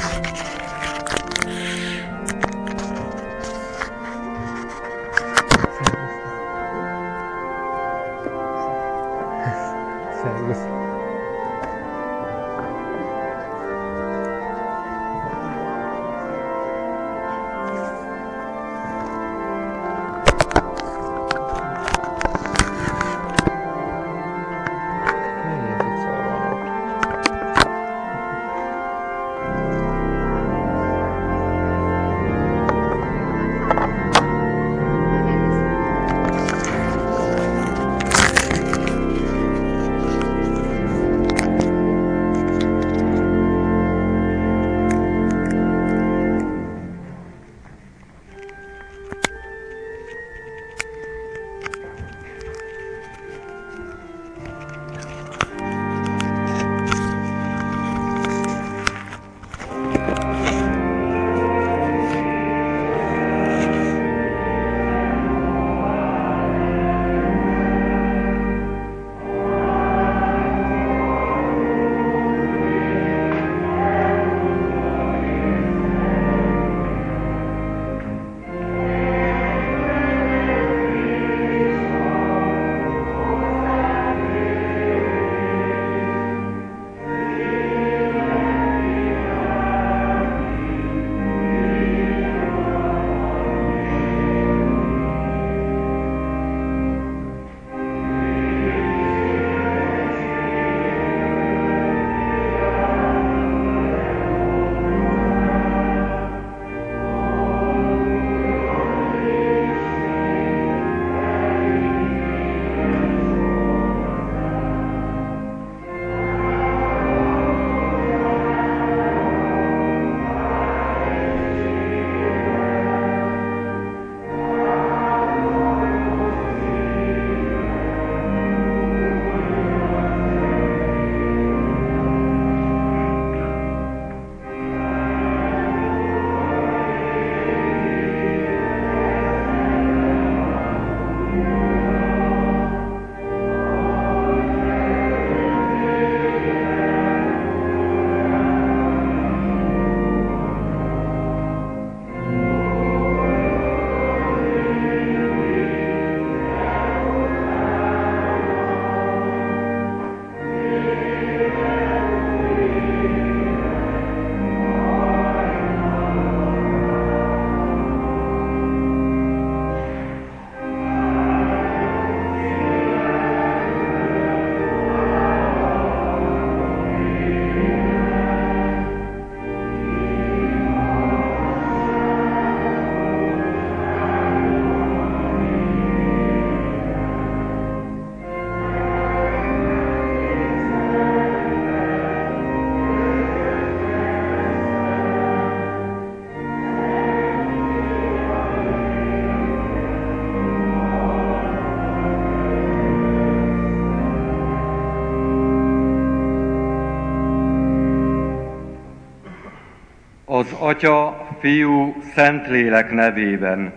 Az Atya, Fiú, Szentlélek nevében.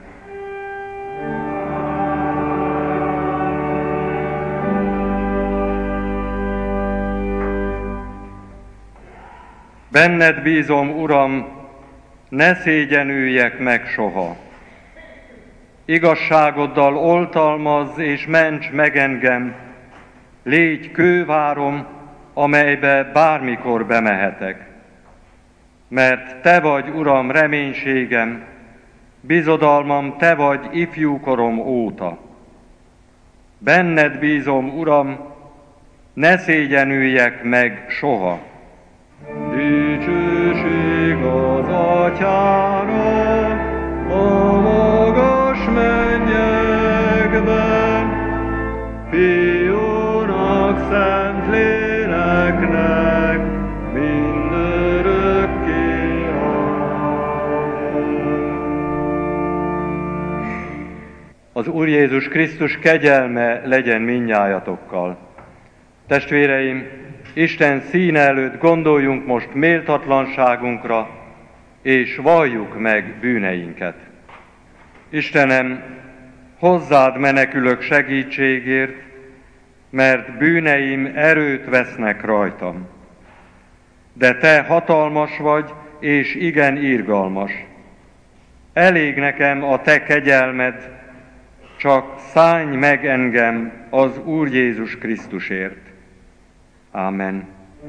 Benned bízom, Uram, ne szégyenüljek meg soha. Igazságoddal oltalmazz és ments meg engem, légy kővárom, amelybe bármikor bemehetek. Mert Te vagy, Uram, reménységem, bizodalmam Te vagy ifjúkorom óta. Benned bízom, Uram, ne szégyenüljek meg soha. Dicsőség az Atyának a magas mennyekben, Fiúnak, Szentléleknek, mindörökké. Az Úr Jézus Krisztus kegyelme legyen mindnyájatokkal. Testvéreim, Isten színe előtt gondoljunk most méltatlanságunkra, és valljuk meg bűneinket. Istenem, hozzád menekülök segítségért, mert bűneim erőt vesznek rajtam. De Te hatalmas vagy, és igen irgalmas. Elég nekem a te kegyelmed, csak szállj meg engem az Úr Jézus Krisztusért. Ámen.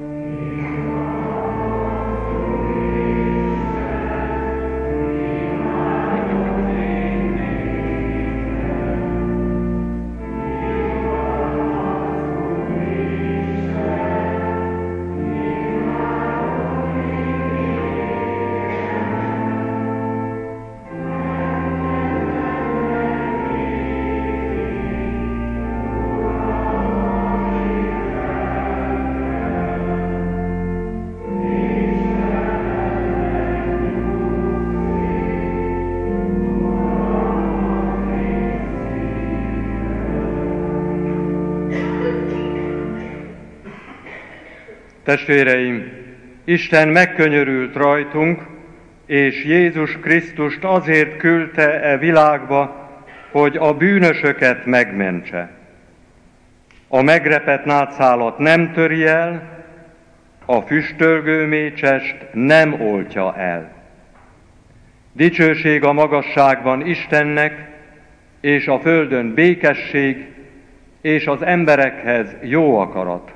Testvéreim, Isten megkönyörült rajtunk, és Jézus Krisztust azért küldte e világba, hogy a bűnösöket megmentse. A megrepett nátszálat nem töri el, a füstölgő mécsest nem oltja el. Dicsőség a magasságban Istennek, és a földön békesség, és az emberekhez jó akarat.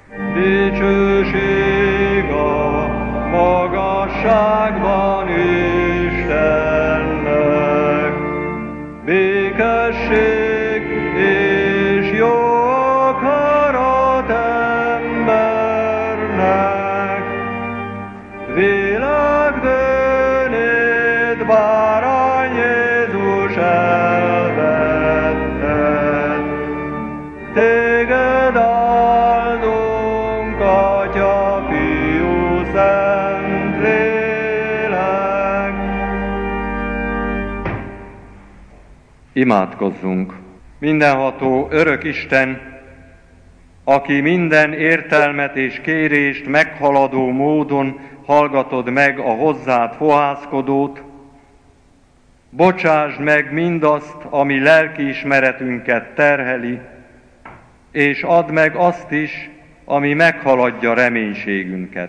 Dicsőség a magasságban Istennek, békesség és jó akarat embernek. Világbűnét bárány Jézus elvetted, téged áldunk, Atya, Fiú, Szentlélek. Imádkozzunk! Mindenható örök Isten, aki minden értelmet és kérést meghaladó módon hallgatod meg a hozzád fohászkodót, bocsásd meg mindazt, ami lelkiismeretünket terheli, és add meg azt is, ami meghaladja reménységünket.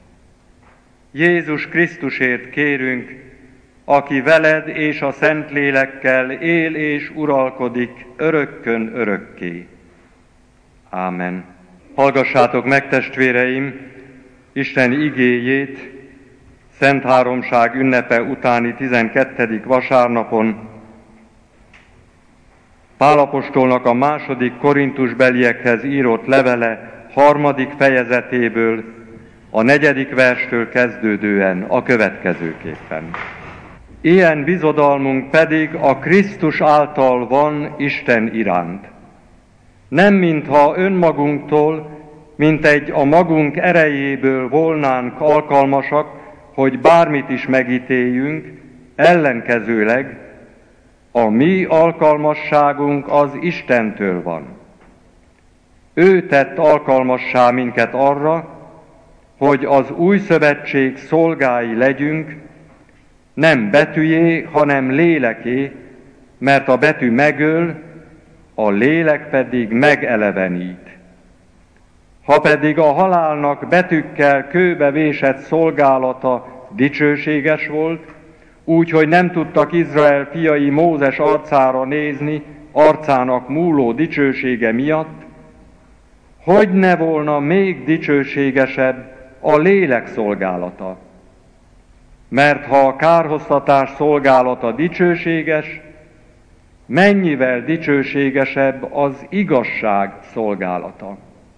Jézus Krisztusért kérünk, aki veled és a Szentlélekkel él és uralkodik örökkön örökké. Ámen. Hallgassátok meg, testvéreim, Isten igéjét Szent Háromság ünnepe utáni 12. vasárnapon, Pál apostolnak a 2. Korintusbeliekhez írott levele 3. fejezetéből, a 4. verstől kezdődően a következőképpen. Ilyen bizodalmunk pedig a Krisztus által van Isten iránt. Nem mintha önmagunktól, mintegy a magunk erejéből volnánk alkalmasak, hogy bármit is megítéljünk, ellenkezőleg a mi alkalmasságunk az Istentől van. Ő tett alkalmassá minket arra, hogy az új szövetség szolgái legyünk, nem betűjé, hanem léleké, mert a betű megöl, a lélek pedig megelevenít. Ha pedig a halálnak betűkkel kőbe vésett szolgálata dicsőséges volt, úgy, hogy nem tudtak Izrael fiai Mózes arcára nézni, arcának múló dicsősége miatt, hogy ne volna még dicsőségesebb a lélek szolgálata. Mert ha a kárhoztatás szolgálata dicsőséges, mennyivel dicsőségesebb az igazság szolgálata.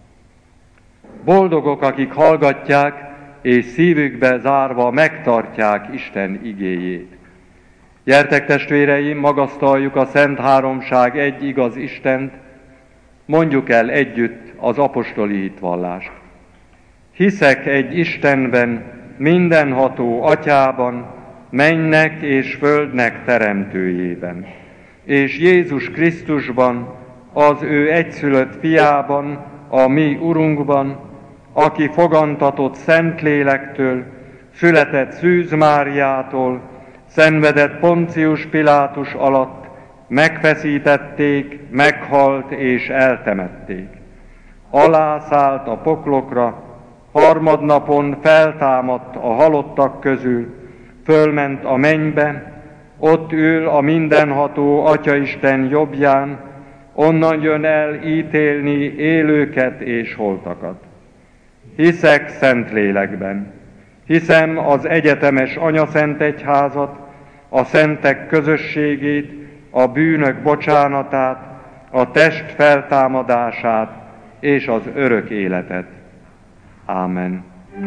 Boldogok, akik hallgatják, és szívükbe zárva megtartják Isten igéjét. Gyertek, testvéreim, magasztaljuk a Szent Háromság egy igaz Istent, mondjuk el együtt az apostoli hitvallást. Hiszek egy Istenben, mindenható Atyában, mennynek és földnek teremtőjében, és Jézus Krisztusban, az ő egyszülött fiában, a mi Urunkban, aki fogantatott Szentlélektől, született Szűz Máriától, szenvedett Poncius Pilátus alatt, megfeszítették, meghalt és eltemették. Alászállt a poklokra, harmadnapon feltámadt a halottak közül, fölment a mennybe, ott ül a mindenható Atyaisten jobbján, onnan jön el ítélni élőket és holtakat. Hiszek Szentlélekben, hiszem az egyetemes anyaszentegyházat, a szentek közösségét, a bűnök bocsánatát, a test feltámadását és az örök életet. Ámen.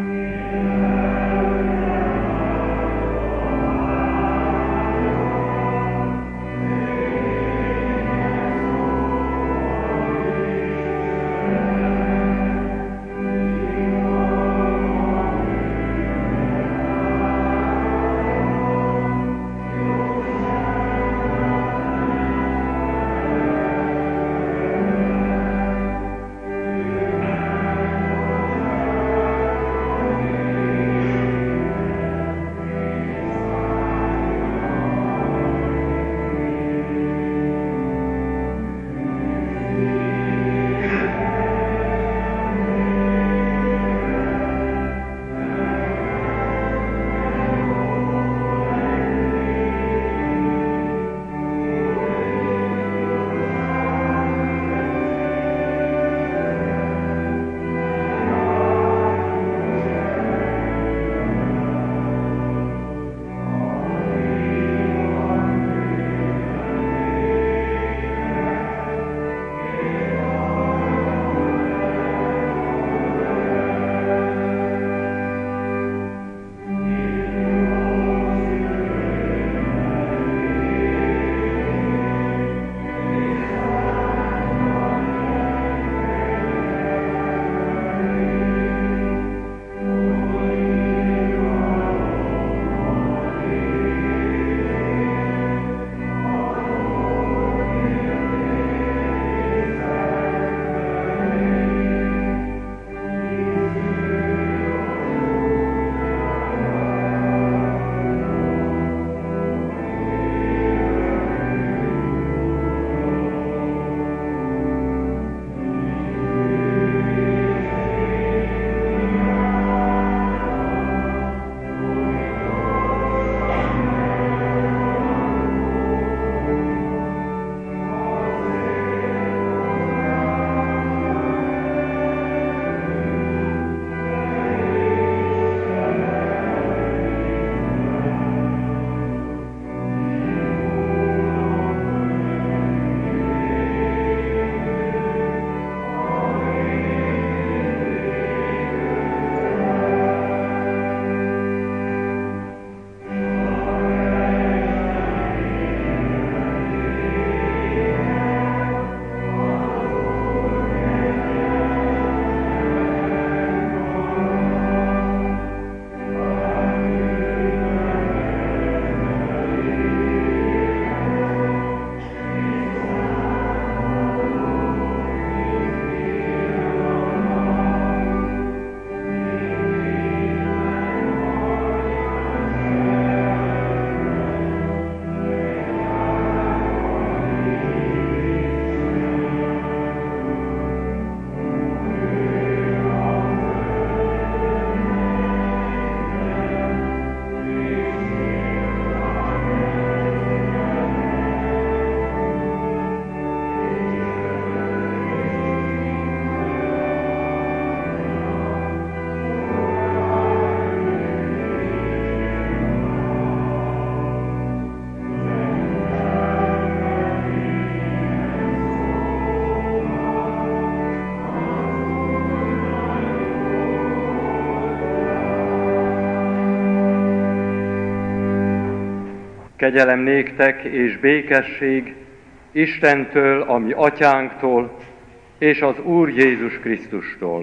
Kegyelem néktek és békesség Istentől, a mi atyánktól, és az Úr Jézus Krisztustól.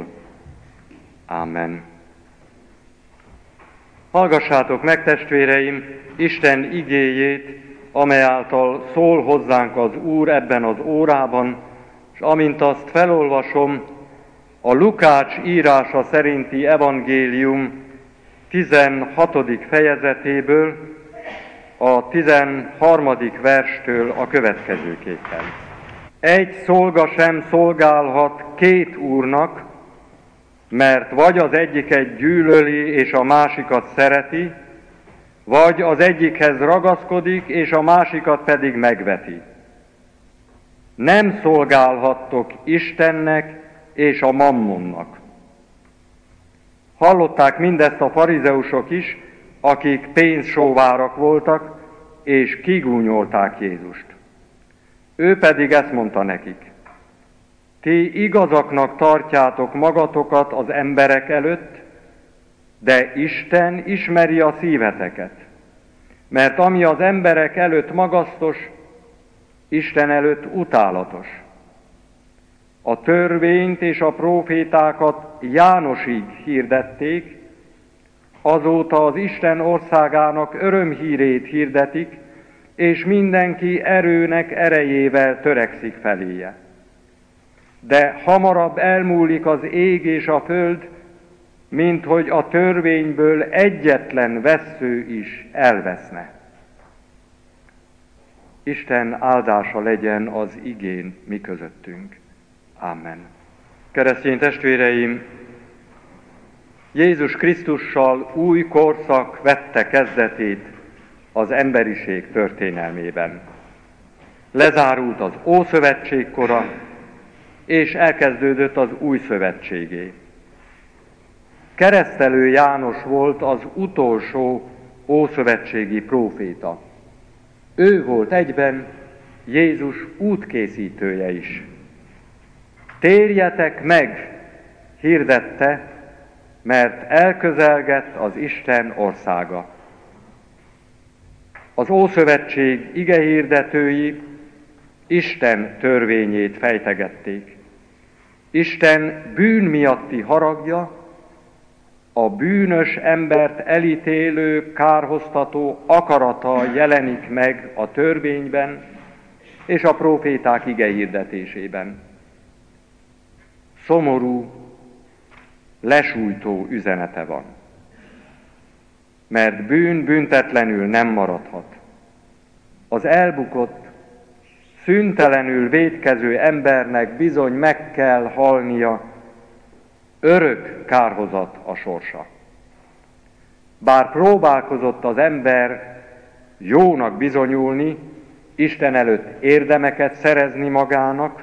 Ámen. Hallgassátok meg, testvéreim, Isten igéjét, amely által szól hozzánk az Úr ebben az órában, és amint azt felolvasom, a Lukács írása szerinti evangélium 16. fejezetéből, a 13. verstől a következőképpen. Egy szolga sem szolgálhat két úrnak, mert vagy az egyiket gyűlöli és a másikat szereti, vagy az egyikhez ragaszkodik és a másikat pedig megveti. Nem szolgálhattok Istennek és a mammonnak. Hallották mindezt a farizeusok is, akik pénzsóvárak voltak, és kigúnyolták Jézust. Ő pedig ezt mondta nekik: ti igazaknak tartjátok magatokat az emberek előtt, de Isten ismeri a szíveteket, mert ami az emberek előtt magasztos, Isten előtt utálatos. A törvényt és a prófétákat Jánosig hirdették, azóta az Isten országának örömhírét hirdetik, és mindenki erőnek erejével törekszik feléje. De hamarabb elmúlik az ég és a föld, mint hogy a törvényből egyetlen vessző is elveszne. Isten áldása legyen az igén mi közöttünk. Amen. Keresztény testvéreim, Jézus Krisztussal új korszak vette kezdetét az emberiség történelmében. Lezárult az Ószövetség kora, és elkezdődött az Új Szövetségé. Keresztelő János volt az utolsó ószövetségi próféta. Ő volt egyben Jézus útkészítője is. Térjetek meg, hirdette, mert elközelgett az Isten országa. Az Ószövetség igehirdetői Isten törvényét fejtegették. Isten bűn miatti haragja, a bűnös embert elítélő, kárhoztató akarata jelenik meg a törvényben és a próféták igehirdetésében. Szomorú, lesújtó üzenete van, mert bűn büntetlenül nem maradhat. Az elbukott, szüntelenül vétkező embernek bizony meg kell halnia, örök kárhozat a sorsa. Bár próbálkozott az ember jónak bizonyulni, Isten előtt érdemeket szerezni magának,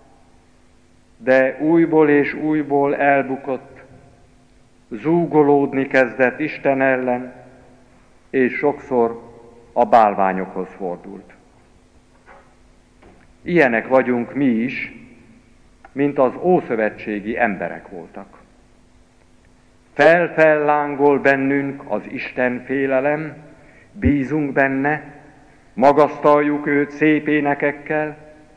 de újból és újból elbukott, zúgolódni kezdett Isten ellen, és sokszor a bálványokhoz fordult. Ilyenek vagyunk mi is, mint az ószövetségi emberek voltak. Fellángol bennünk az Isten félelem, bízunk benne, magasztaljuk őt szép énekekkel,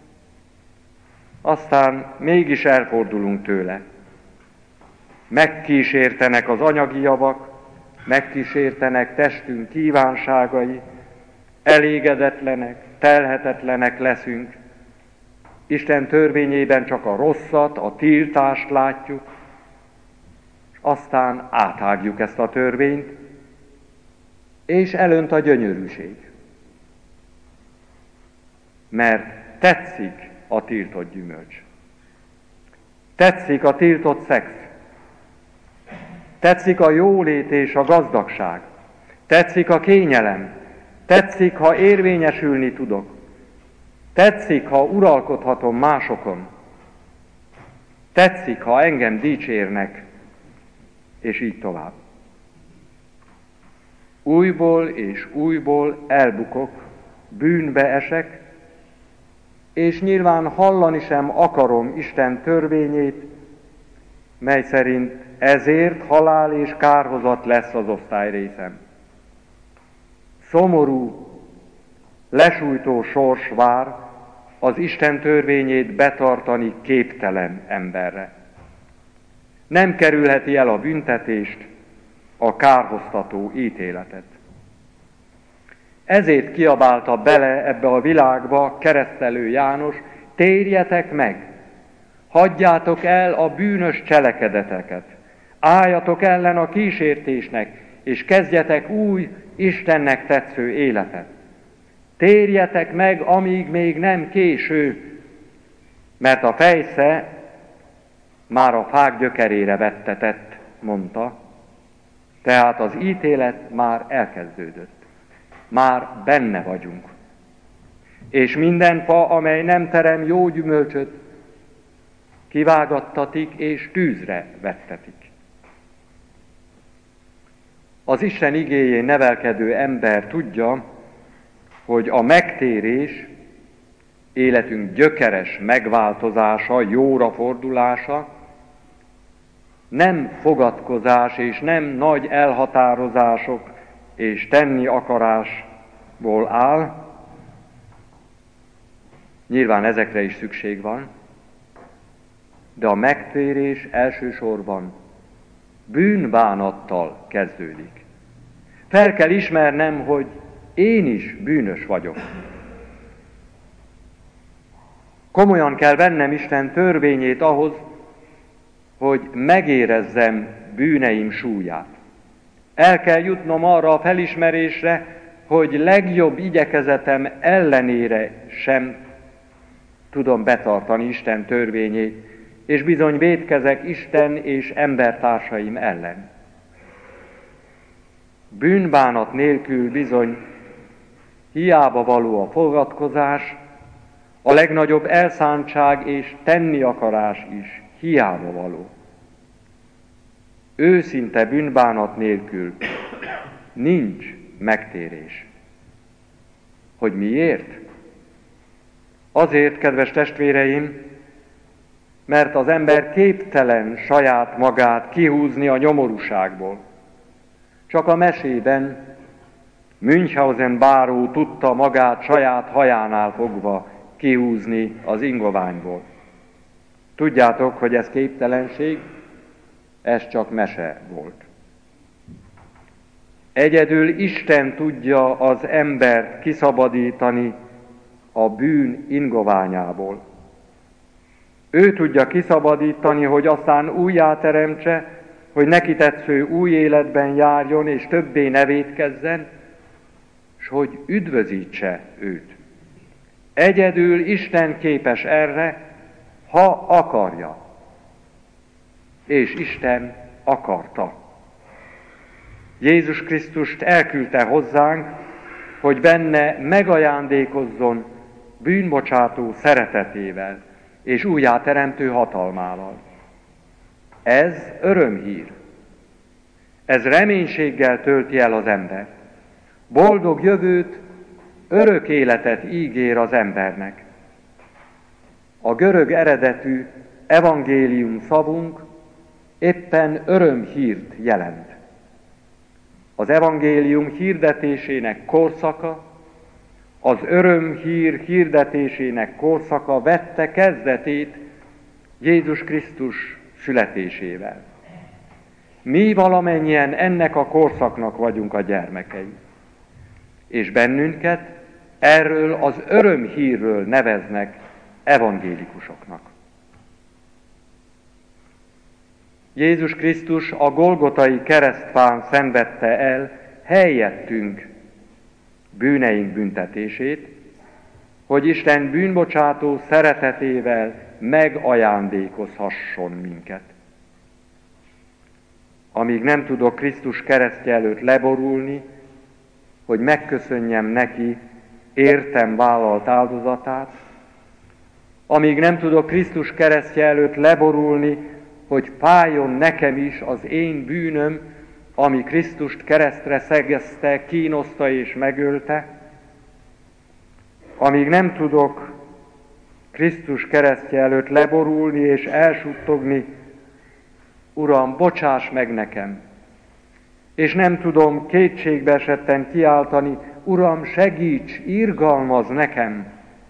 aztán mégis elfordulunk tőle. Megkísértenek az anyagi javak, megkísértenek testünk kívánságai, elégedetlenek, telhetetlenek leszünk. Isten törvényében csak a rosszat, a tiltást látjuk, aztán átágjuk ezt a törvényt, és elönt a gyönyörűség. Mert tetszik a tiltott gyümölcs. Tetszik a tiltott szex. Tetszik a jólét és a gazdagság. Tetszik a kényelem. Tetszik, ha érvényesülni tudok. Tetszik, ha uralkodhatom másokon. Tetszik, ha engem dicsérnek, és így tovább. Újból és újból elbukok, bűnbe esek, és nyilván hallani sem akarom Isten törvényét, mely szerint ezért halál és kárhozat lesz az osztályrészem. Szomorú, lesújtó sors vár az Isten törvényét betartani képtelen emberre. Nem kerülheti el a büntetést, a kárhoztató ítéletet. Ezért kiabálta bele ebbe a világba keresztelő János: térjetek meg, hagyjátok el a bűnös cselekedeteket, álljatok ellen a kísértésnek, és kezdjetek új, Istennek tetsző életet. Térjetek meg, amíg még nem késő, mert a fejsze már a fák gyökerére vettetett, mondta, tehát az ítélet már elkezdődött. Már benne vagyunk. És minden fa, amely nem terem jó gyümölcsöt, kivágattatik és tűzre vettetik. Az Isten igéjén nevelkedő ember tudja, hogy a megtérés, életünk gyökeres megváltozása, jóra fordulása nem fogadkozás és nem nagy elhatározások és tenni akarásból áll. Nyilván ezekre is szükség van, de a megtérés elsősorban bűnbánattal kezdődik. Fel kell ismernem, hogy én is bűnös vagyok. Komolyan kell vennem Isten törvényét ahhoz, hogy megérezzem bűneim súlyát. El kell jutnom arra a felismerésre, hogy legjobb igyekezetem ellenére sem tudom betartani Isten törvényét, és bizony vétkezek Isten és embertársaim ellen. Bűnbánat nélkül bizony hiába való a fogadkozás, a legnagyobb elszántság és tenni akarás is hiába való. Őszinte bűnbánat nélkül nincs megtérés. Hogy miért? Azért, kedves testvéreim, mert az ember képtelen saját magát kihúzni a nyomorúságból. Csak a mesében Münchhausen báró tudta magát saját hajánál fogva kihúzni az ingoványból. Tudjátok, hogy ez képtelenség, ez csak mese volt. Egyedül Isten tudja az embert kiszabadítani a bűn ingoványából. Ő tudja kiszabadítani, hogy aztán újjáteremtse, hogy neki tetsző új életben járjon, és többé ne vétkezzen, s hogy üdvözítse őt. Egyedül Isten képes erre, ha akarja. És Isten akarta. Jézus Krisztust elküldte hozzánk, hogy benne megajándékozzon bűnbocsátó szeretetével és újjáteremtő hatalmával. Ez örömhír. Ez reménységgel tölti el az ember. Boldog jövőt, örök életet ígér az embernek. A görög eredetű evangélium szavunk éppen örömhírt jelent. Az evangélium hirdetésének korszaka, az örömhír hirdetésének korszaka vette kezdetét Jézus Krisztus születésével. Mi valamennyien ennek a korszaknak vagyunk a gyermekei, és bennünket erről az örömhírről neveznek evangélikusoknak. Jézus Krisztus a Golgotai keresztfán szenvedte el helyettünk bűneink büntetését, hogy Isten bűnbocsátó szeretetével megajándékozhasson minket. Amíg nem tudok Krisztus keresztje előtt leborulni, hogy megköszönjem neki értem vállalt áldozatát, amíg nem tudok Krisztus keresztje előtt leborulni, hogy fájjon nekem is az én bűnöm, ami Krisztust keresztre szegezte, kínoszta és megölte, amíg nem tudok Krisztus keresztje előtt leborulni és elsuttogni, Uram, bocsáss meg nekem, és nem tudom kétségbe esetten kiáltani, Uram, segíts, irgalmazz nekem,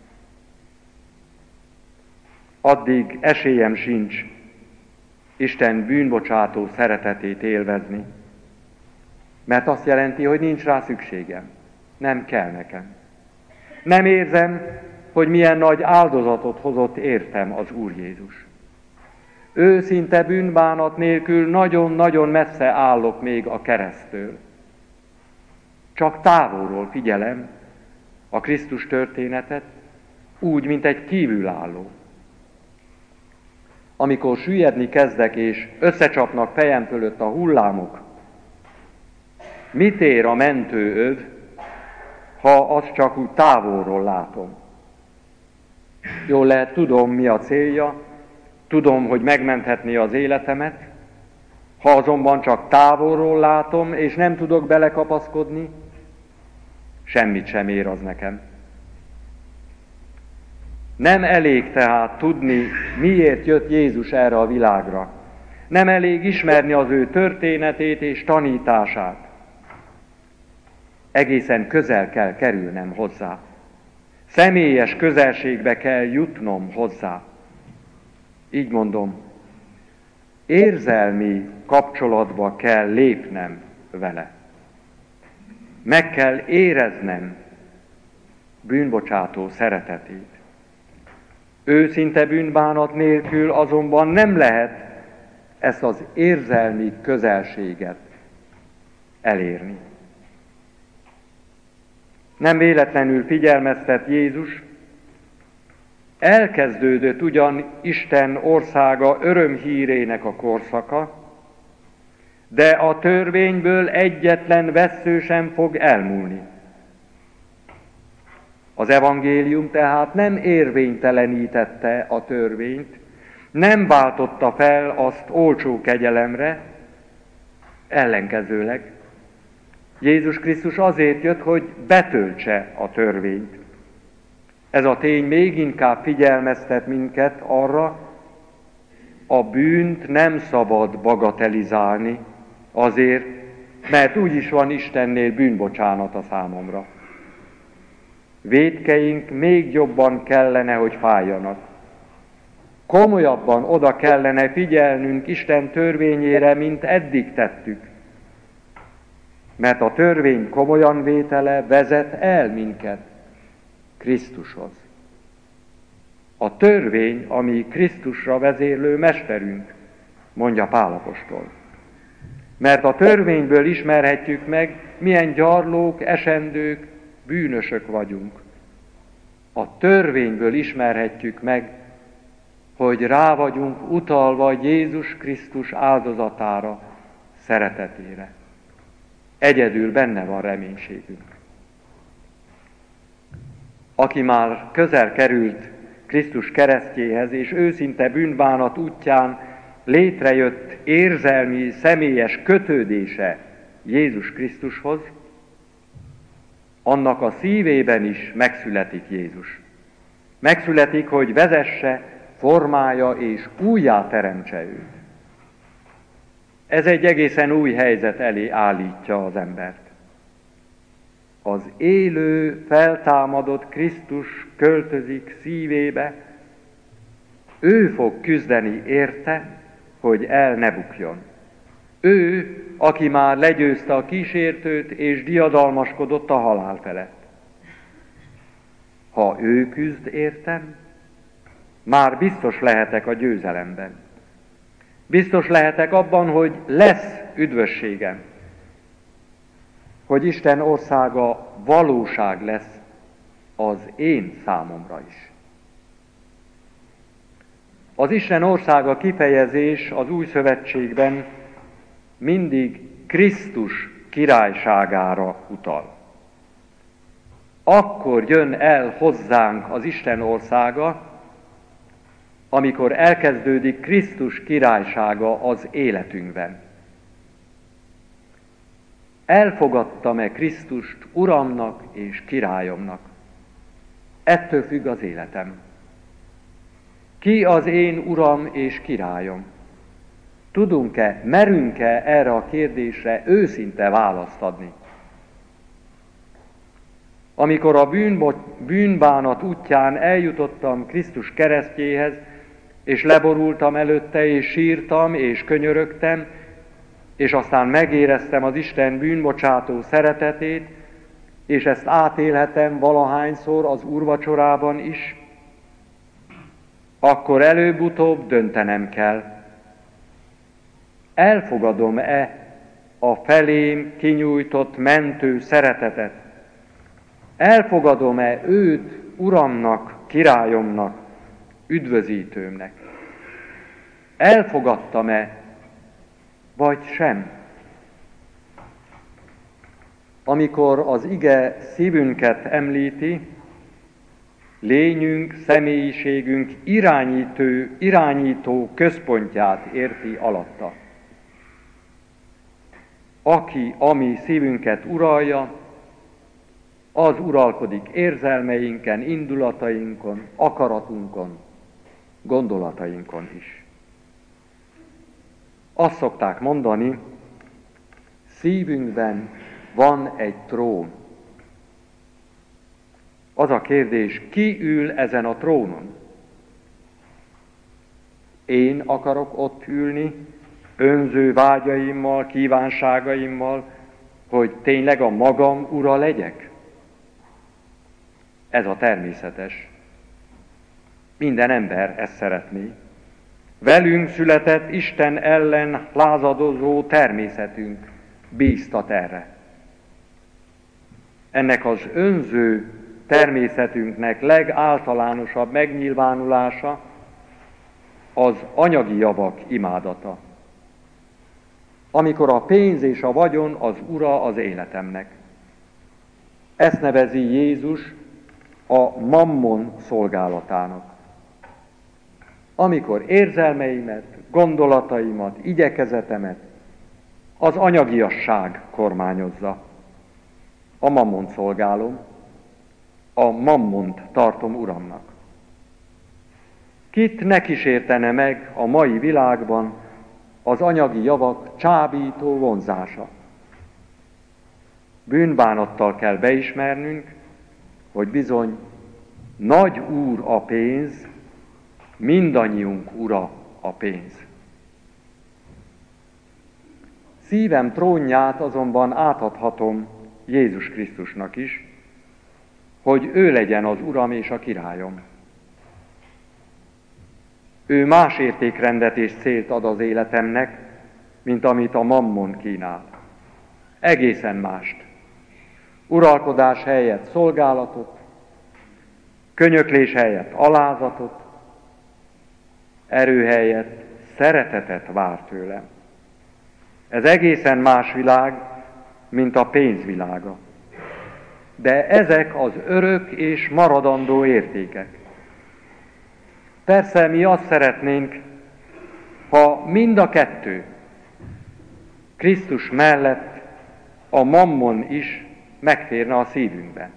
addig esélyem sincs Isten bűnbocsátó szeretetét élvezni, mert azt jelenti, hogy nincs rá szükségem, nem kell nekem. Nem érzem, hogy milyen nagy áldozatot hozott értem az Úr Jézus. Őszinte bűnbánat nélkül nagyon-nagyon messze állok még a kereszttől. Csak távolról figyelem a Krisztus történetet, úgy, mint egy kívülálló. amikor süllyedni kezdek, és összecsapnak fejem fölött a hullámok, mit ér a mentőöv, ha azt csak úgy távolról látom? Jól lehet, tudom, mi a célja, tudom, hogy megmenthetné az életemet, ha azonban csak távolról látom, és nem tudok belekapaszkodni, semmit sem ér az nekem. Nem elég tehát tudni, miért jött Jézus erre a világra. Nem elég ismerni az ő történetét és tanítását. Egészen közel kell kerülnem hozzá. Személyes közelségbe kell jutnom hozzá. Így mondom, érzelmi kapcsolatba kell lépnem vele. Meg kell éreznem bűnbocsátó szeretetét. Őszinte bűnbánat nélkül azonban nem lehet ezt az érzelmi közelséget elérni. Nem véletlenül figyelmeztet Jézus, elkezdődött ugyan Isten országa örömhírének a korszaka, de a törvényből egyetlen vessző sem fog elmúlni. Az evangélium tehát nem érvénytelenítette a törvényt, nem váltotta fel azt olcsó kegyelemre, ellenkezőleg. Jézus Krisztus azért jött, hogy betöltse a törvényt. Ez a tény még inkább figyelmeztet minket arra, a bűnt nem szabad bagatelizálni, azért, mert úgyis van Istennél bűnbocsánata számomra. Vétkeink még jobban kellene, hogy fájjanak. Komolyabban oda kellene figyelnünk Isten törvényére, mint eddig tettük. Mert a törvény komolyan vétele vezet el minket Krisztushoz. A törvény, ami Krisztusra vezérlő mesterünk, mondja Pál apostol. Mert a törvényből ismerhetjük meg, milyen gyarlók, esendők, bűnösök vagyunk. A törvényből ismerhetjük meg, hogy rá vagyunk utalva Jézus Krisztus áldozatára, szeretetére. Egyedül benne van reménységünk. Aki már közel került Krisztus keresztjéhez, és őszinte bűnbánat útján létrejött érzelmi, személyes kötődése Jézus Krisztushoz, annak a szívében is megszületik Jézus. Megszületik, hogy vezesse, formálja és újjá teremtse őt. Ez egy egészen új helyzet elé állítja az embert. Az élő, feltámadott Krisztus költözik szívébe, ő fog küzdeni érte, hogy el ne bukjon. Ő, aki már legyőzte a kísértőt és diadalmaskodott a halál felett. Ha ő küzd értem, már biztos lehetek a győzelemben. Biztos lehetek abban, hogy lesz üdvösségem. Hogy Isten országa valóság lesz az én számomra is. Az Isten országa kifejezés az Új Szövetségben mindig Krisztus királyságára utal. Akkor jön el hozzánk az Isten országa, amikor elkezdődik Krisztus királysága az életünkben. Elfogadtam-e Krisztust Uramnak és Királyomnak? Ettől függ az életem. Ki az én Uram és Királyom? Tudunk-e, merünk-e erre a kérdésre őszinte választ adni? Amikor a bűnbánat útján eljutottam Krisztus keresztjéhez, és leborultam előtte, és sírtam, és könyörögtem, és aztán megéreztem az Isten bűnbocsátó szeretetét, és ezt átélhetem valahányszor az úrvacsorában is, akkor előbb-utóbb döntenem kell. Elfogadom-e a felém kinyújtott mentő szeretetet? Elfogadom-e őt Uramnak, Királyomnak, üdvözítőmnek? elfogadtam-e, vagy sem. Amikor az ige szívünket említi, lényünk, személyiségünk irányító központját érti alatta. Aki a mi szívünket uralja, az uralkodik érzelmeinken, indulatainkon, akaratunkon, gondolatainkon is. Azt szokták mondani, szívünkben van egy trón. Az a kérdés, ki ül ezen a trónon? Én akarok ott ülni, önző vágyaimmal, kívánságaimmal, hogy tényleg a magam ura legyek? Ez a természetes. Minden ember ezt szeretné. Velünk született Isten ellen lázadozó természetünk bíztat erre. Ennek az önző természetünknek legáltalánosabb megnyilvánulása az anyagi javak imádata. Amikor a pénz és a vagyon az ura az életemnek. Ezt nevezi Jézus a mammon szolgálatának. Amikor érzelmeimet, gondolataimat, igyekezetemet az anyagiasság kormányozza. A mammont szolgálom, a mammont tartom uramnak. Kit ne kísértene meg a mai világban az anyagi javak csábító vonzása? Bűnbánattal kell beismernünk, hogy bizony nagy úr a pénz, mindannyiunk ura a pénz. Szívem trónját azonban átadhatom Jézus Krisztusnak is, hogy ő legyen az uram és a királyom. Ő más értékrendet és célt ad az életemnek, mint amit a mammon kínál. Egészen mást. Uralkodás helyett szolgálatot, könyöklés helyett alázatot, erő helyett szeretetet vár tőlem. Ez egészen más világ, mint a pénzvilága. De ezek az örök és maradandó értékek. Persze mi azt szeretnénk, ha mind a kettő Krisztus mellett a mammon is megtérne a szívünkben.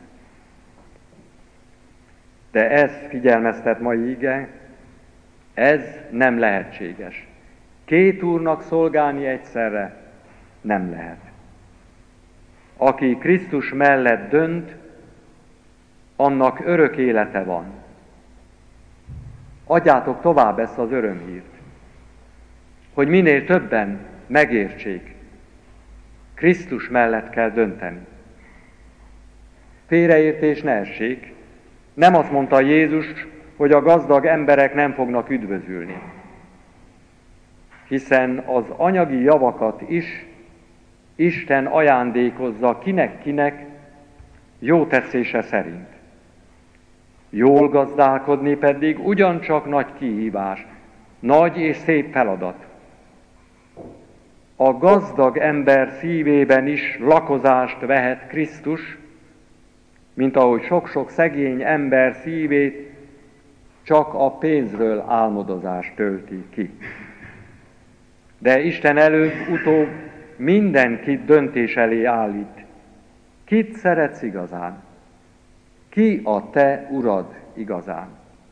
De ez, figyelmeztet mai ige, ez nem lehetséges. Két úrnak szolgálni egyszerre nem lehet. Aki Krisztus mellett dönt, annak örök élete van. Adjátok tovább ezt az örömhírt, hogy minél többen megértsék. Krisztus mellett kell dönteni. Félreértés ne essék. Nem azt mondta Jézus, hogy a gazdag emberek nem fognak üdvözülni. Hiszen az anyagi javakat is Isten ajándékozza kinek-kinek jó tetszése szerint. Jól gazdálkodni pedig ugyancsak nagy kihívás, nagy és szép feladat. A gazdag ember szívében is lakozást vehet Krisztus, mint ahogy sok-sok szegény ember szívét csak a pénzről álmodozás tölti ki. De Isten előbb-utóbb mindenkit döntés elé állít. Kit szeretsz igazán? Ki a te urad igazán?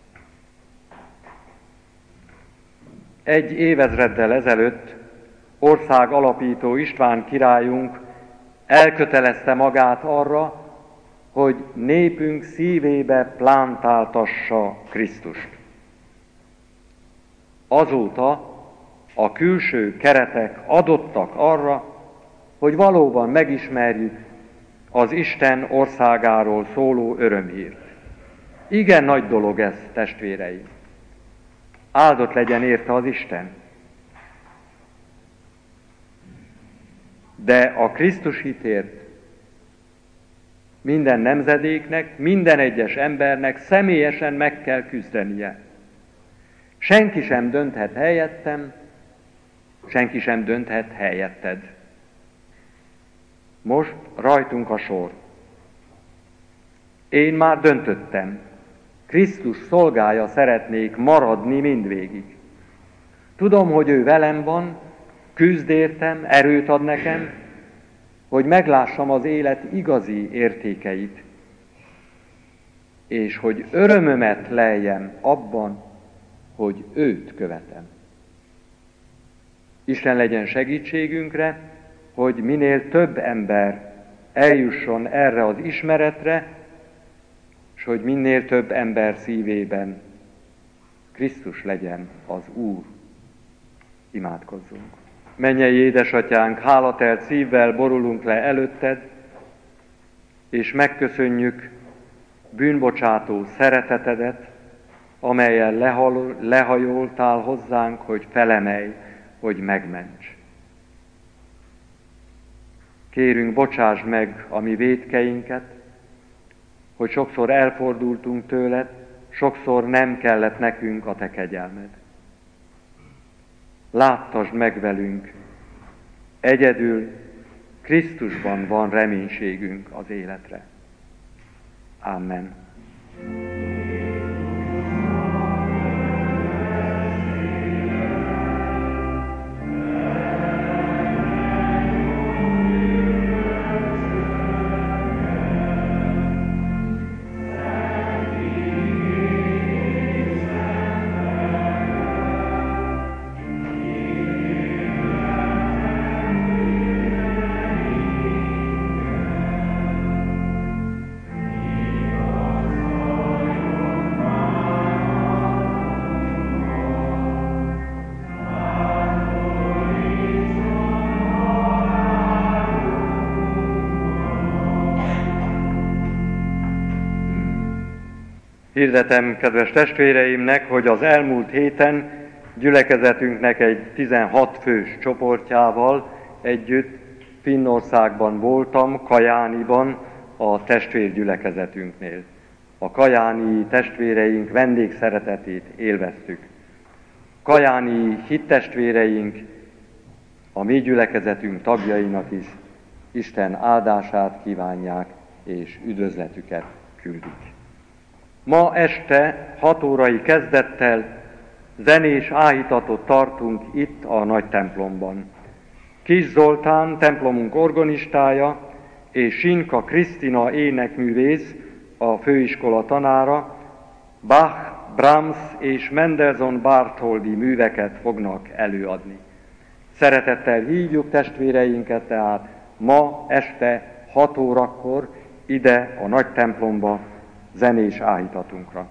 Egy évezreddel ezelőtt ország alapító István királyunk elkötelezte magát arra, hogy népünk szívébe plántáltassa Krisztust. Azóta a külső keretek adottak arra, hogy valóban megismerjük az Isten országáról szóló örömhírt. Igen nagy dolog ez, testvéreim. Áldott legyen érte az Isten. De a Krisztus hitért minden nemzedéknek, minden egyes embernek személyesen meg kell küzdenie. Senki sem dönthet helyettem, senki sem dönthet helyetted. Most rajtunk a sor. Én már döntöttem. Krisztus szolgája szeretnék maradni mindvégig. Tudom, hogy ő velem van, küzd értem, erőt ad nekem, hogy meglássam az élet igazi értékeit, és hogy örömömet leljem abban, hogy őt követem. Isten legyen segítségünkre, hogy minél több ember eljusson erre az ismeretre, és hogy minél több ember szívében Krisztus legyen az Úr. Imádkozzunk. Mennyei édesatyánk, hálatelt szívvel borulunk le előtted, és megköszönjük bűnbocsátó szeretetedet, amellyel lehajoltál hozzánk, hogy felemelj, hogy megments. Kérünk, bocsáss meg a mi vétkeinket, hogy sokszor elfordultunk tőled, sokszor nem kellett nekünk a te kegyelmed. Láttasd meg velünk, egyedül Krisztusban van reménységünk az életre. Amen. Hirdetem kedves testvéreimnek, hogy az elmúlt héten gyülekezetünknek egy 16 fős csoportjával együtt Finnországban voltam, Kajániban, a testvérgyülekezetünknél. A kajáni testvéreink vendégszeretetét élveztük. Kajáni hittestvéreink a mi gyülekezetünk tagjainak is Isten áldását kívánják és üdvözletüket küldik. Ma este 6 órai kezdettel zenés áhítatot tartunk itt a nagy templomban. Kis Zoltán, templomunk organistája, és Sinka Krisztina énekművész, a főiskola tanára, Bach, Brahms és Mendelssohn Bartholdy műveket fognak előadni. Szeretettel hívjuk testvéreinket tehát ma este 6 órakor ide a nagy templomba, zenés áhítatunkra.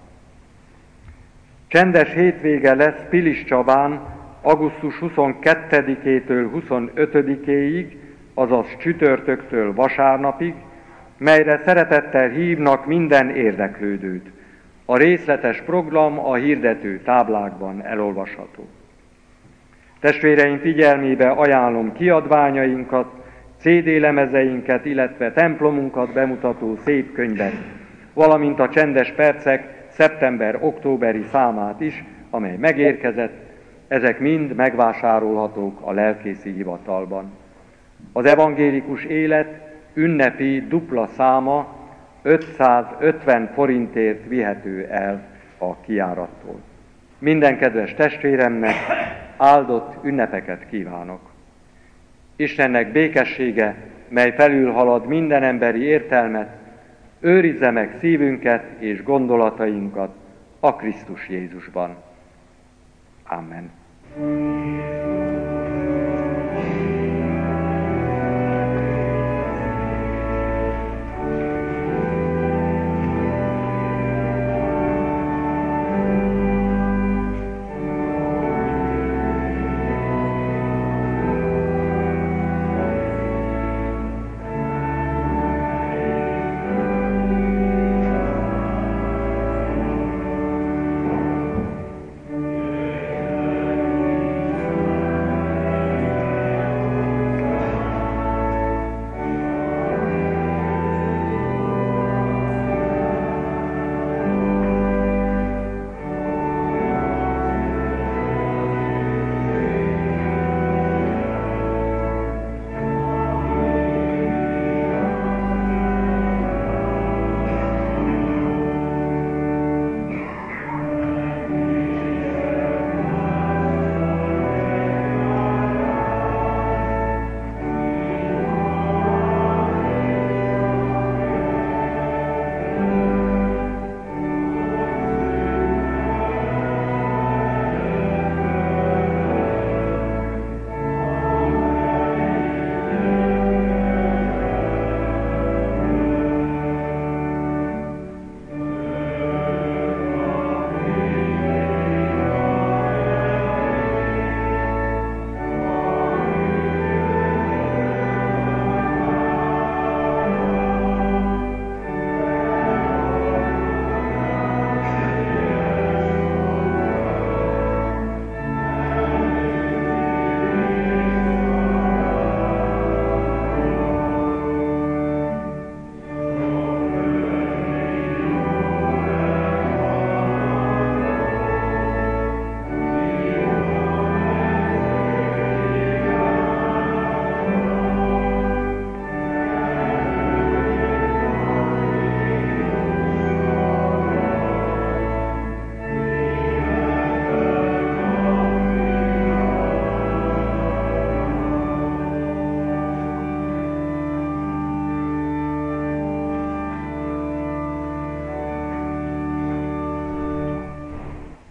Csendes hétvége lesz Pilis Csabán augusztus 22-től 25-éig, azaz csütörtöktől vasárnapig, melyre szeretettel hívnak minden érdeklődőt. A részletes program a hirdető táblákban elolvasható. Testvéreim figyelmébe ajánlom kiadványainkat, CD-lemezeinket, illetve templomunkat bemutató szép könyvet, valamint a Csendes Percek szeptember-októberi számát is, amely megérkezett, ezek mind megvásárolhatók a lelkészi hivatalban. Az evangélikus élet ünnepi dupla száma 550 forintért vihető el a kijárattól. Minden kedves testvéremnek áldott ünnepeket kívánok. Istennek békessége, mely felülhalad minden emberi értelmet, őrizze meg szívünket és gondolatainkat a Krisztus Jézusban. Amen.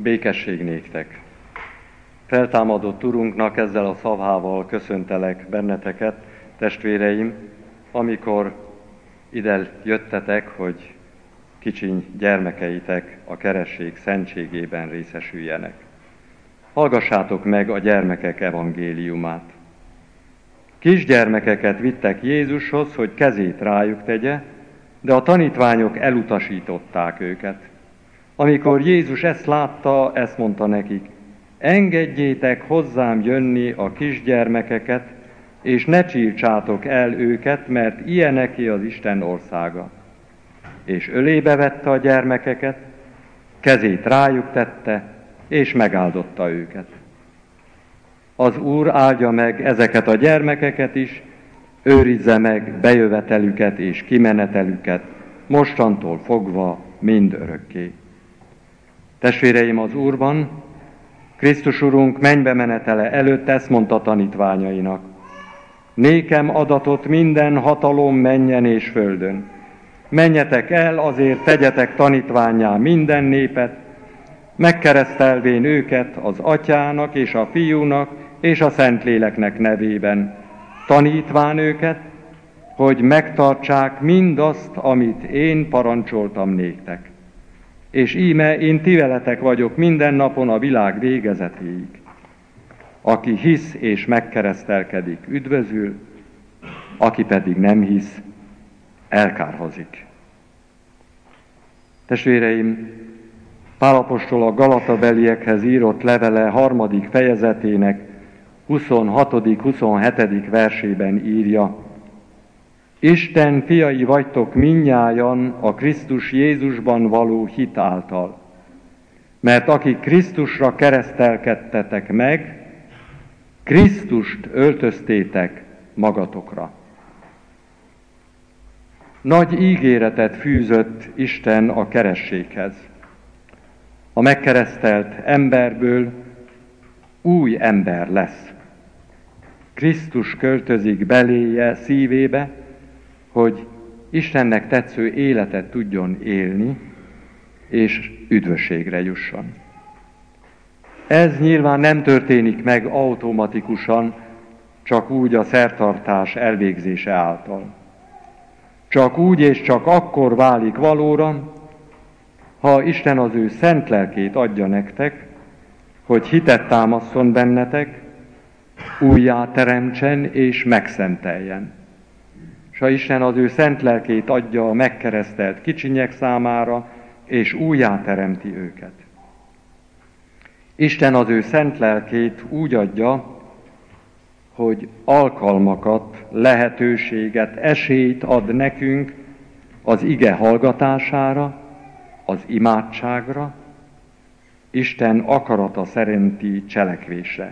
Békesség néktek! Feltámadott Urunknak ezzel a szavával köszöntelek benneteket, testvéreim, amikor ide jöttetek, hogy kicsiny gyermekeitek a keresztség szentségében részesüljenek. Hallgassátok meg a gyermekek evangéliumát. Kisgyermekeket vittek Jézushoz, hogy kezét rájuk tegye, de a tanítványok elutasították őket. Amikor Jézus ezt látta, ezt mondta nekik: engedjétek hozzám jönni a kisgyermekeket, és ne csírtsátok el őket, mert ilyeneké az Isten országa. És ölébe vette a gyermekeket, kezét rájuk tette, és megáldotta őket. Az Úr áldja meg ezeket a gyermekeket is, őrizze meg bejövetelüket és kimenetelüket, mostantól fogva mind örökké. Testvéreim az Úrban, Krisztus Urunk mennybe menetele előtt ezt mondta tanítványainak: nékem adatot minden hatalom mennyen és földön. Menjetek el, azért tegyetek tanítvánnyá minden népet, megkeresztelvén őket az Atyának és a Fiúnak és a Szentléleknek nevében, tanítván őket, hogy megtartsák mindazt, amit én parancsoltam néktek. És íme én ti veletek vagyok minden napon a világ végezetéig. Aki hisz és megkeresztelkedik, üdvözül, aki pedig nem hisz, elkárhozik. Testvéreim, Pál apostol a Galatabeliekhez írott levele 3. fejezetének 26.-27. versében írja: Isten fiai vagytok mindnyájan a Krisztus Jézusban való hit által, mert akik Krisztusra keresztelkedtetek meg, Krisztust öltöztétek magatokra. Nagy ígéretet fűzött Isten a kerességhez. A megkeresztelt emberből új ember lesz. Krisztus költözik beléje, szívébe, hogy Istennek tetsző életet tudjon élni, és üdvösségre jusson. Ez nyilván nem történik meg automatikusan, csak úgy a szertartás elvégzése által. Csak úgy és csak akkor válik valóra, ha Isten az ő szent lelkét adja nektek, hogy hitet támasszon bennetek, újjá teremtsen és megszenteljen. S ha Isten az ő szent lelkét adja a megkeresztelt kicsinyek számára, és újjá teremti őket. Isten az ő szent lelkét úgy adja, hogy alkalmakat, lehetőséget, esélyt ad nekünk az ige hallgatására, az imádságra, Isten akarata szerinti cselekvésre.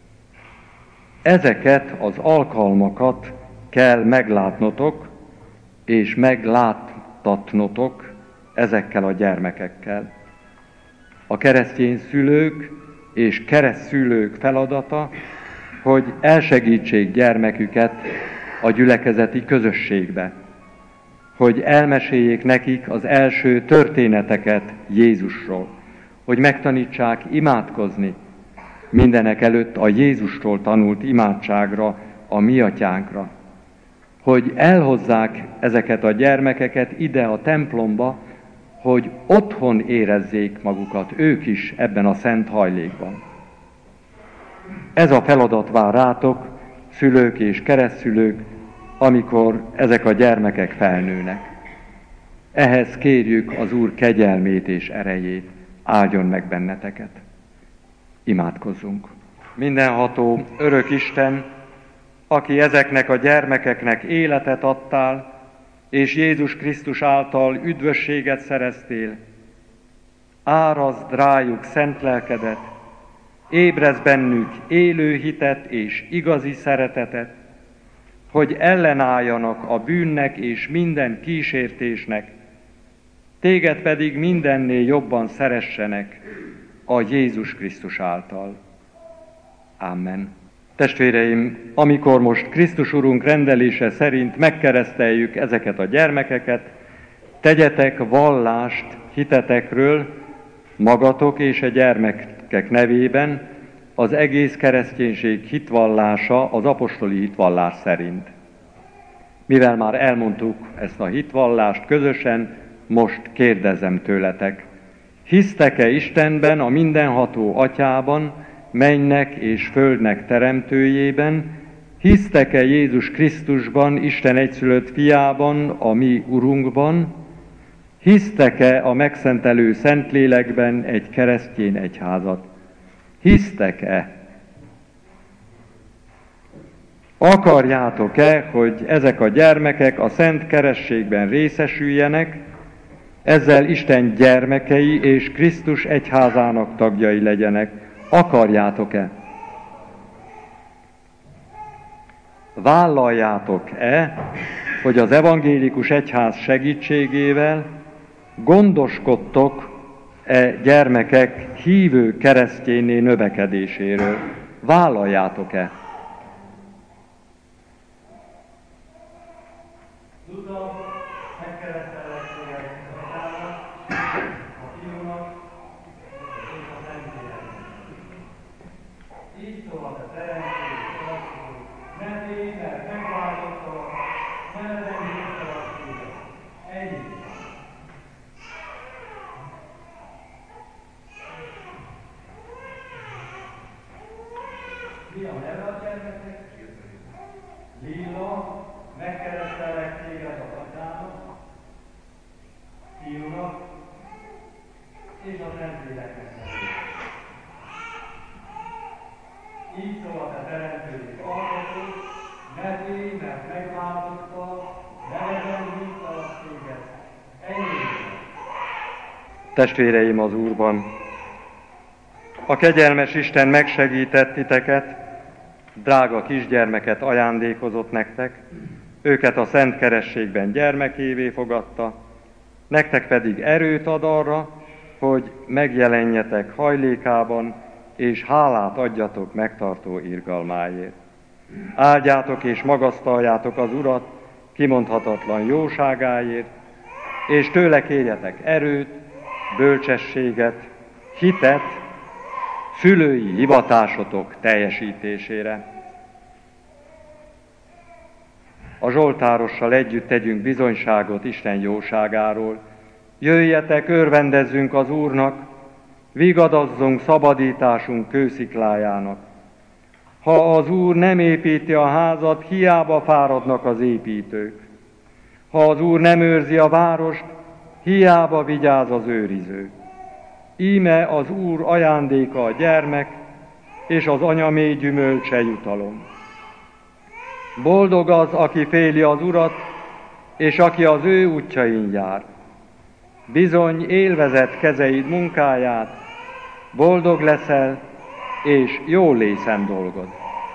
Ezeket az alkalmakat kell meglátnotok, és megláttatnotok ezekkel a gyermekekkel. A keresztény szülők és keresztszülők feladata, hogy elsegítsék gyermeküket a gyülekezeti közösségbe, hogy elmeséljék nekik az első történeteket Jézusról, hogy megtanítsák imádkozni, mindenek előtt a Jézustól tanult imádságra, a mi atyánkra, hogy elhozzák ezeket a gyermekeket ide a templomba, hogy otthon érezzék magukat ők is ebben a szent hajlékban. Ez a feladat vár rátok, szülők és keresztszülők, amikor ezek a gyermekek felnőnek. Ehhez kérjük az Úr kegyelmét és erejét, áldjon meg benneteket. Imádkozzunk. Mindenható, örök Isten, aki ezeknek a gyermekeknek életet adtál, és Jézus Krisztus által üdvösséget szereztél, árazd rájuk szent lelkedet, ébrezz bennük élő hitet és igazi szeretetet, hogy ellenálljanak a bűnnek és minden kísértésnek, téged pedig mindennél jobban szeressenek a Jézus Krisztus által. Amen. Testvéreim, amikor most Krisztus Urunk rendelése szerint megkereszteljük ezeket a gyermekeket, tegyetek vallást hitetekről, magatok és a gyermekek nevében az egész kereszténység hitvallása az apostoli hitvallás szerint. Mivel már elmondtuk ezt a hitvallást közösen, most kérdezem tőletek, hisztek-e Istenben, a mindenható Atyában, mennynek és földnek teremtőjében, hisztek-e Jézus Krisztusban, Isten egyszülött fiában, a mi Urunkban, hisztek-e a megszentelő Szentlélekben egy keresztény egyházat? Hisztek-e? Akarjátok-e, hogy ezek a gyermekek a szent kerességben részesüljenek, ezzel Isten gyermekei és Krisztus egyházának tagjai legyenek? Akarjátok-e? Vállaljátok-e, hogy az evangélikus egyház segítségével gondoskodtok-e gyermekek hívő keresztényné növekedéséről? Vállaljátok-e? Tudom, megkeresztellek téged a Fiúnak és a Szentléleknek. Így szól a teremtő, ne félj, mert megváltottalak, ne legyél téged. Ennyi. Mi a neve a gyermeknek? Lilla, megkeresztellek téged az Atyának, Fiúnak és a Szentléleknek. Így szól a te teremtői alkotó, ne félj, mert megváltottal, ne legyen hívtalak téged. Ennyi. Testvéreim az Úrban, a kegyelmes Isten megsegített titeket, drága kisgyermeket ajándékozott nektek, őket a szent kerességben gyermekévé fogadta, nektek pedig erőt ad arra, hogy megjelenjetek hajlékában, és hálát adjatok megtartó irgalmáért. Áldjátok és magasztaljátok az Urat kimondhatatlan jóságáért, és tőle kérjetek erőt, bölcsességet, hitet, szülői hivatásotok teljesítésére. A zsoltárossal együtt tegyünk bizonyságot Isten jóságáról. Jöjjetek, örvendezzünk az Úrnak, vigadazzunk szabadításunk kősziklájának. Ha az Úr nem építi a házat, hiába fáradnak az építők. Ha az Úr nem őrzi a várost, hiába vigyáz az őriző. Íme az Úr ajándéka a gyermek, és az anya mély gyümölcse jutalom. Boldog az, aki féli az Urat, és aki az ő útjain jár. Bizony élvezett kezeid munkáját, boldog leszel, és jól lészen dolgod.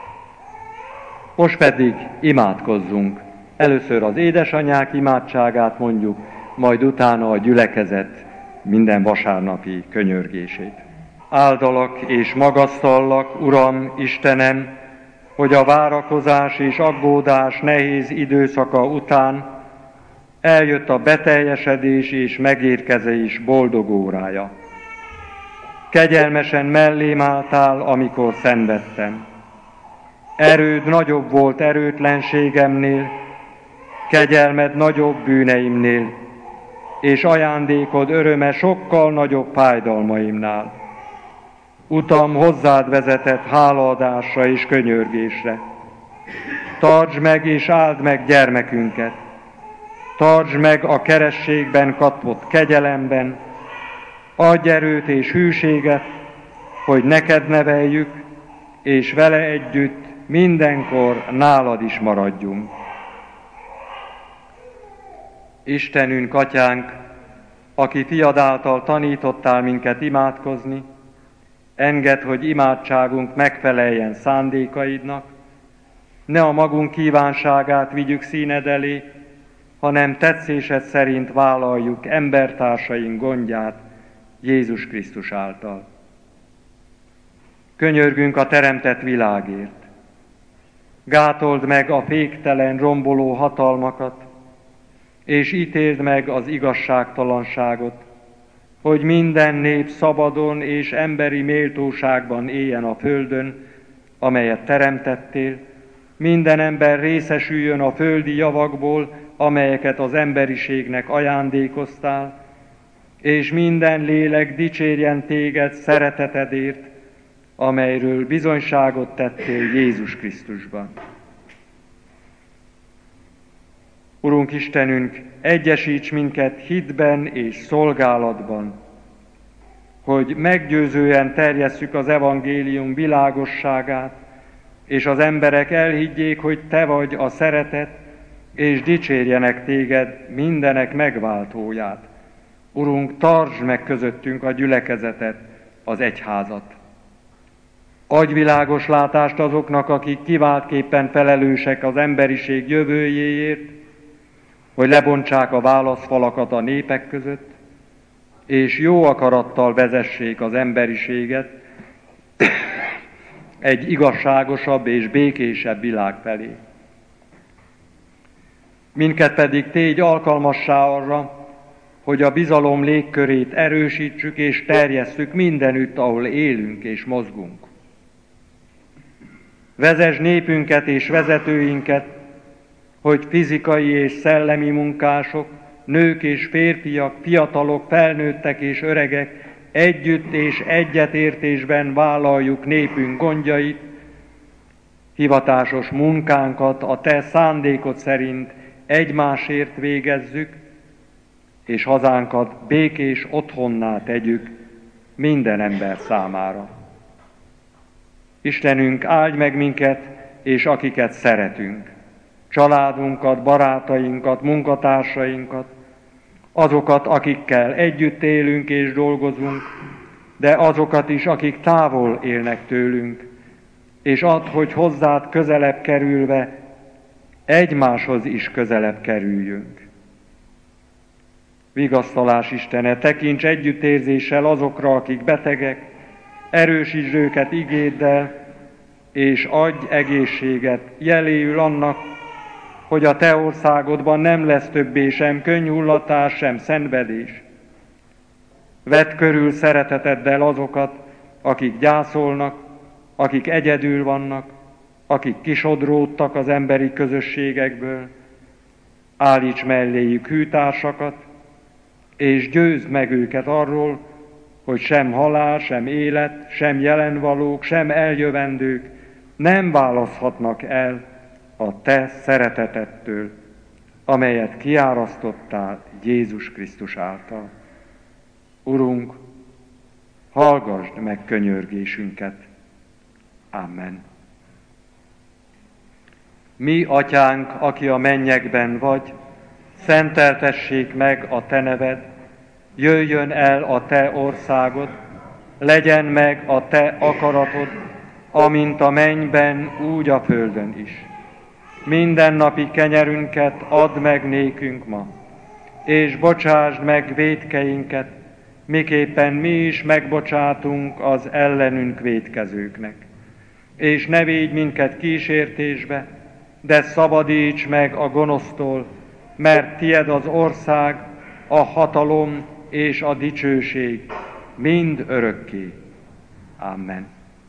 Most pedig imádkozzunk. Először az édesanyák imádságát mondjuk, majd utána a gyülekezet minden vasárnapi könyörgését. Áldalak és magasztallak, Uram, Istenem, hogy a várakozás és aggódás nehéz időszaka után eljött a beteljesedés és megérkezés boldog órája. Kegyelmesen mellém álltál, amikor szenvedtem. Erőd nagyobb volt erőtlenségemnél, kegyelmed nagyobb bűneimnél, és ajándékod öröme sokkal nagyobb fájdalmaimnál. Utam hozzád vezetett hálaadásra és könyörgésre. Tartsd meg és áld meg gyermekünket. Tartsd meg a kerességben kapott kegyelemben, adj erőt és hűséget, hogy neked neveljük, és vele együtt mindenkor nálad is maradjunk. Istenünk, Atyánk, aki fiad által tanítottál minket imádkozni, engedd, hogy imádságunk megfeleljen szándékaidnak, ne a magunk kívánságát vigyük színed elé, hanem tetszésed szerint vállaljuk embertársaink gondját Jézus Krisztus által. Könyörgünk a teremtett világért. Gátold meg a féktelen, romboló hatalmakat, és ítéld meg az igazságtalanságot, hogy minden nép szabadon és emberi méltóságban éljen a földön, amelyet teremtettél, minden ember részesüljön a földi javakból, amelyeket az emberiségnek ajándékoztál, és minden lélek dicsérjen téged szeretetedért, amelyről bizonyságot tettél Jézus Krisztusban. Urunk Istenünk, egyesíts minket hitben és szolgálatban, hogy meggyőzően terjesszük az evangélium világosságát, és az emberek elhiggyék, hogy Te vagy a szeretet, és dicsérjenek Téged mindenek megváltóját. Urunk, tartsd meg közöttünk a gyülekezetet, az egyházat. Adj világos látást azoknak, akik kiváltképpen felelősek az emberiség jövőjéért, hogy lebontsák a válaszfalakat a népek között, és jó akarattal vezessék az emberiséget egy igazságosabb és békésebb világ felé. Minket pedig tégy alkalmassá arra, hogy a bizalom légkörét erősítsük és terjesszük mindenütt, ahol élünk és mozgunk. Vezess népünket és vezetőinket, hogy fizikai és szellemi munkások, nők és férfiak, fiatalok, felnőttek és öregek együtt és egyetértésben vállaljuk népünk gondjait, hivatásos munkánkat a Te szándékod szerint egymásért végezzük, és hazánkat békés otthonná tegyük minden ember számára. Istenünk, áldj meg minket, és akiket szeretünk, családunkat, barátainkat, munkatársainkat, azokat, akikkel együtt élünk és dolgozunk, de azokat is, akik távol élnek tőlünk, és add, hogy hozzád közelebb kerülve, egymáshoz is közelebb kerüljünk. Vigasztalás Istene, tekints együttérzéssel azokra, akik betegek, erősítsd őket igéddel, és adj egészséget jeléül annak, hogy a Te országodban nem lesz többé sem könnyhullatás, sem szenvedés. Vedd körül szereteteddel azokat, akik gyászolnak, akik egyedül vannak, akik kisodródtak az emberi közösségekből. Állíts melléjük hűtársakat, és győzd meg őket arról, hogy sem halál, sem élet, sem jelenvalók, sem eljövendők nem választhatnak el a Te szeretetettől, amelyet kiárasztottál Jézus Krisztus által. Urunk, hallgasd meg könyörgésünket. Amen. Mi, Atyánk, aki a mennyekben vagy, szenteltessék meg a Te neved, jöjjön el a Te országod, legyen meg a Te akaratod, amint a mennyben, úgy a földön is. Mindennapi kenyerünket add meg nékünk ma, és bocsásd meg vétkeinket, miképpen mi is megbocsátunk az ellenünk vétkezőknek. És ne védj minket kísértésbe, de szabadíts meg a gonosztól, mert tied az ország, a hatalom és a dicsőség mind örökké. Amen.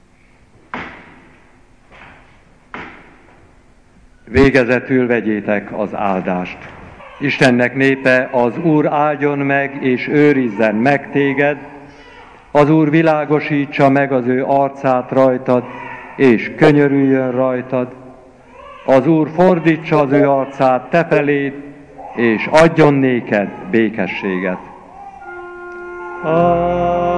Végezetül vegyétek az áldást. Istennek népe, az Úr áldjon meg és őrizzen meg téged, az Úr világosítsa meg az ő arcát rajtad, és könyörüljön rajtad, az Úr fordítsa az ő arcát te feléd, és adjon néked békességet. Amen.